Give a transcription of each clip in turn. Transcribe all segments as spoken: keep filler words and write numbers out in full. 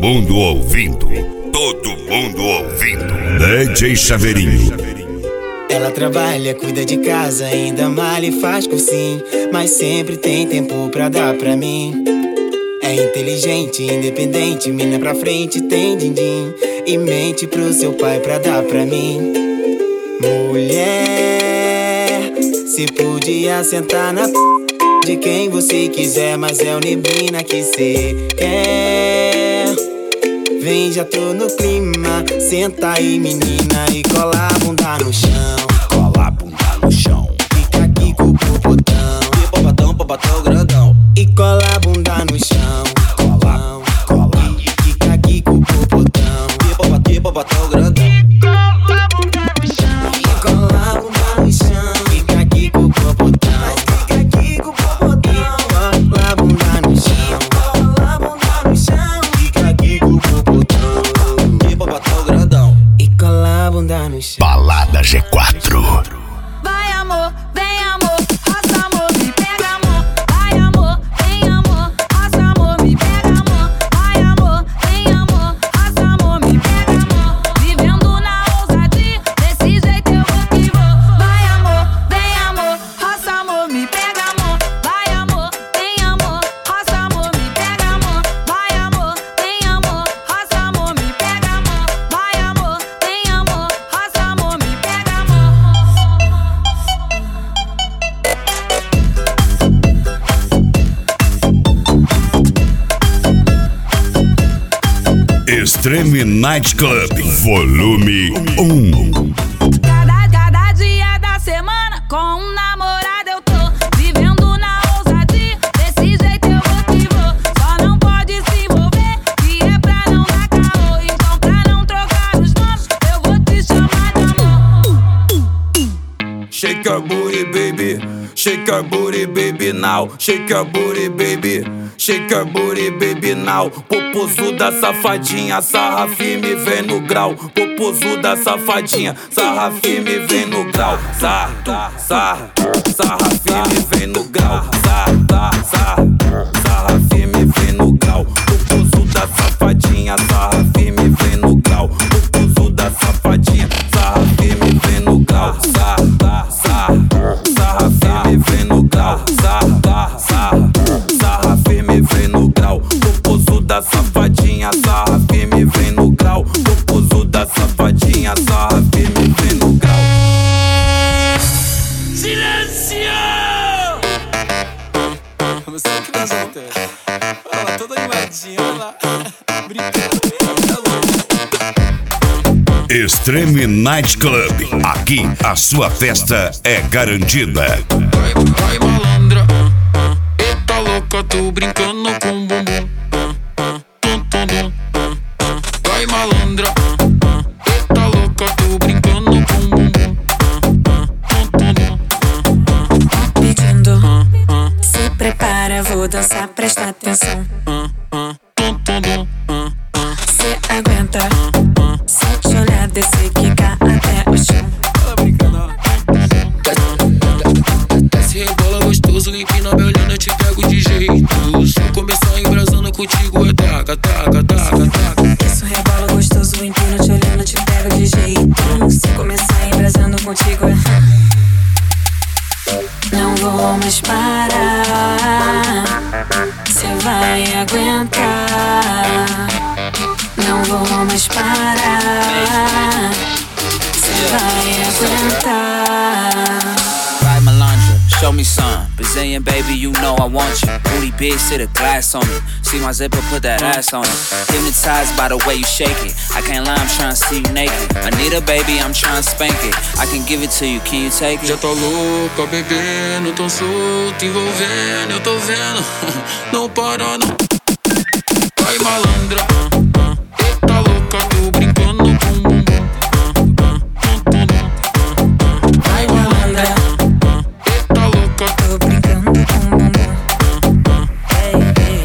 mundo ouvindo. Todo mundo ouvindo. D J Chaveirinho. Ela trabalha, cuida de casa, ainda malha e faz cursinho, mas sempre tem tempo pra dar pra mim. É inteligente, independente, mina pra frente, tem din-din, e mente pro seu pai pra dar pra mim. Mulher, se podia sentar na p... de quem você quiser, mas é o neblina que cê quer. Vem, já tô no clima, senta aí menina e cola a bunda no chão. Cola a bunda no chão. Fica aqui com o popotão. E popotão, popotão grandão. E cola a bunda no chão. Cola, cola. Fica aqui com o popotão. E popotão, e popotão grandão. Cola a bunda no chão. E cola a bunda no chão. Fica aqui com o popotão. Fica aqui com o popotão. Cola a bunda no chão. Cola a bunda no chão. Fica aqui com o popotão. E popotão grandão. E cola a bunda no chão. Balada G quatro. Vai amor, vem amor, roça amor, me pega amor. Vai amor, vem amor, roça amor, me pega amor. Vai amor, vem amor, roça amor, me pega amor. Vivendo na ousadia, desse jeito eu vou que vou. Vai amor, vem amor, roça amor, me pega amor. Vai amor, vem amor, roça amor, me pega amor. Vai amor, vem amor, roça amor, me pega amor. Vai amor, vem amor, roça amor, me pega amor. Extreme Night Club, volume um. Cada, cada dia da semana com um namorado eu tô vivendo na ousadia, desse jeito eu vou que vou. Só não pode se envolver, que é pra não dar caô. Então pra não trocar os nomes, eu vou te chamar de amor. Shake your booty, baby. Shake your booty, baby, now. Shake your booty, baby. Shake your booty, baby, now. Popozuda, safadinha, sarra firme, vem no grau. Popozuda, safadinha, sarra firme, vem no grau. Sarra, sarra, sarra firme, vem no grau. Sarra, sarra, sarra firme, vem no grau. Popozuda, safadinha, sarra firme, vem no grau. Popozuda, safadinha, sarra firme, vem no grau. Sarra, sarra, sarra firme, vem no grau. Sarra, sarra, sarra firme, vem no grau. Popozuda, safadinha, sarra firme, vem no grau. Popozuda, safadinha, sarra firme, vem no grau. Silêncio! Você que dançou no teste. Olha lá, toda animadinha, olha lá. Brincando, tá louco. Extreme Night Club. Aqui a sua festa é garantida. Vai, vai malandra, eita louca, tô brincando com o bumbum. Tum, tum, tum. Vai malandra, eita louca, tô brincando com o bumbum. Tum, tum, tum. Pedindo, se prepara, vou dançar, presta atenção. Tum, tum, tum. Cê aguenta, se te olhar, descer, quicar até o chão. Ela brincando, ó. Desce, rebola gostoso, empina me olhando, eu te pego de jeito. Se eu começar embrasando contigo, é taca, taca, taca, taca. Isso rebola gostoso, empino, te olhando, te pego de jeito. Se começar embrasando contigo, é... Não vou mais parar, cê vai aguentar. Não vou mais parar, cê vai aguentar. Right, Melandra, show me some. Brazilian baby, you know I want you. Booty big, sit a glass on it. See my zipper, put that ass on it. Hypnotized by the way you shake it. I can't lie, I'm trying to see you naked. I need a baby, I'm trying to spank it. I can give it to you, can you take Já it? tá louca, bebendo, tão solto, envolvendo, eu tô vendo. Não para, não. Vai malandra, eita louca, tô brincando com o bumbum. Vai malandra, Eita louca, tô brincando com o bumbum. Ei, ei.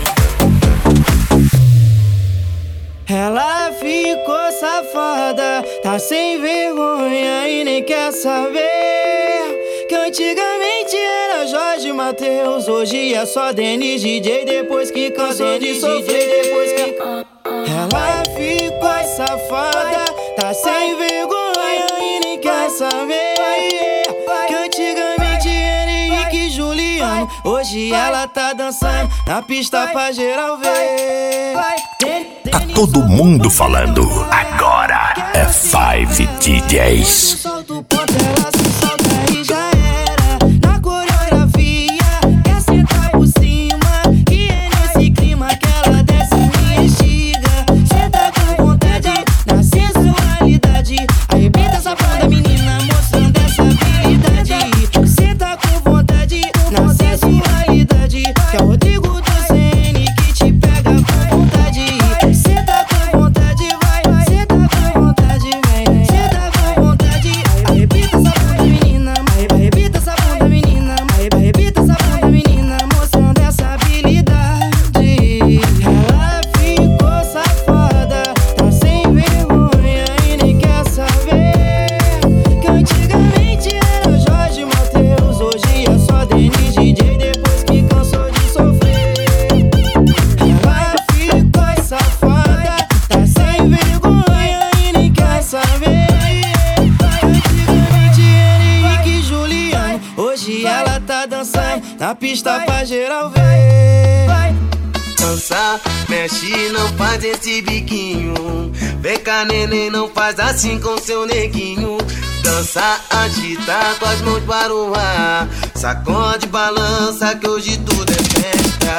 Ela ficou safada, tá sem vergonha e nem quer saber que antigamente era Jorge Mateus, hoje é só Denis D J. Depois que cansou de sofrer, depois que Ela ficou safada, tá sem vergonha e nem quer saber que antigamente era Henrique e Juliano, hoje ela tá dançando na pista pra geral ver. Tá todo mundo falando, agora é Five D Js. Solta o ponto, ela se solta e já era. Na coreografia, quer sentar por cima, que é nesse clima que ela desce e estiga. Senta com vontade, na sensualidade, arrebenta essa bunda menina, mostrando essa habilidade. Senta com vontade, na sensualidade, que é o Rodrigo do C N que te pega com vontade. Senta com vontade, vai, senta com vontade, vem. Senta com vontade, arrebenta essa bunda menina, arrebenta essa bunda menina, arrebenta essa bunda menina, mostrando essa habilidade. Ela ficou safada, tá sem vergonha e nem quer saber que antigamente era Jorge Mateus, hoje é só Denis D J, depois que cansou de sofrer. Ela ficou safada, tá sem vergonha e nem quer saber que antigamente era Henrique e Juliano, hoje ela tá dançando na pista pra geral ver. Dança, mexe, não faz esse biquinho. Vem cá, neném, não faz assim com seu neguinho. Dança, agita com as mãos para o ar. Sacode, balança que hoje tudo é festa.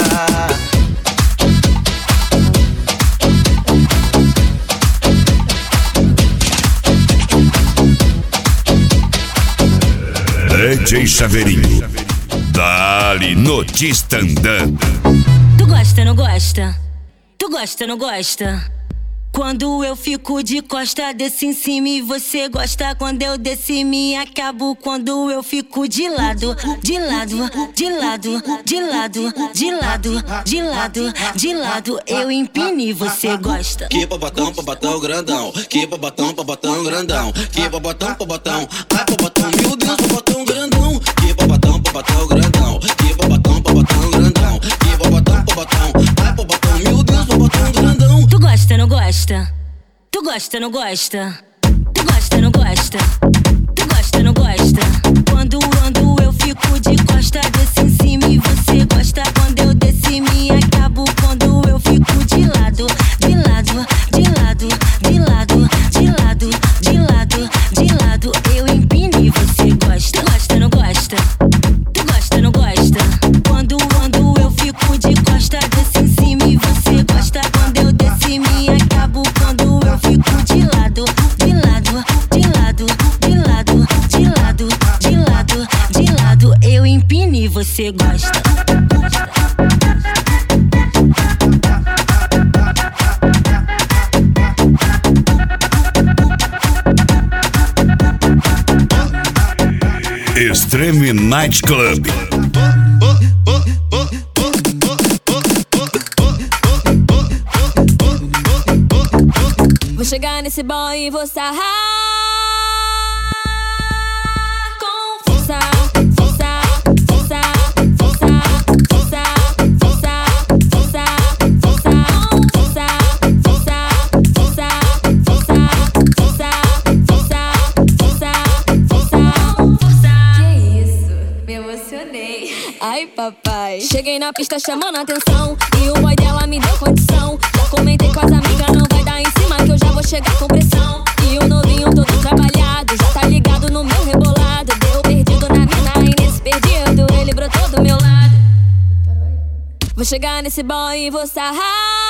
D J Chaveirinho, dali notícia andando. Tu gosta, não gosta? Tu gosta, não gosta? Quando eu fico de costa, desço em cima e você gosta. Quando eu desço e me acabo. Quando eu fico de lado, de lado, de lado, de lado, de lado, de lado, de lado, eu empino e você gosta. Que babatão, babatão grandão. Que babatão, babatão grandão. Que babatão, babatão. Ai, babatão, meu Deus, babatão grandão. Que babatão, babatão grandão. Que babatão, babatão grandão. Que babatão, babatão. Ai, babatão, meu Deus, babatão grandão. Tu gosta, não gosta? Tu gosta, não gosta? Tu gosta, não gosta? Tu gosta, não gosta? Quando ando eu fico de costa, desço em cima e você gosta. Quando eu desço e me acabo. Quando eu fico de lado, de lado, de lado, de lado, de lado, de lado, de lado, eu empino e você gosta. Gosta, não gosta? Tu gosta, não gosta? Quando ando eu fico de costa, desço em cima e você gosta. Quando eu desço e me acabo. Quando eu fico de lado, de lado, de lado, de lado, de lado, de lado, de lado, eu empino e você gosta. Extreme Night Club. Vou chegar nesse boy e vou sarrar com força, força, força, força, força, força, força, força, força, força, força, força, força, força, força, força. Que isso? Me emocionei. Ai, papai. Cheguei na pista chamando a atenção e o boy dela me deu condição. Já comentei com as amigas, não vai dar em cima que eu já vou chegar com pressão. E o novinho todo trabalhado, já tá ligado no meu rebolado. Deu perdido na mina e nesse perdido ele brotou do meu lado. Vou chegar nesse boy e vou sarrar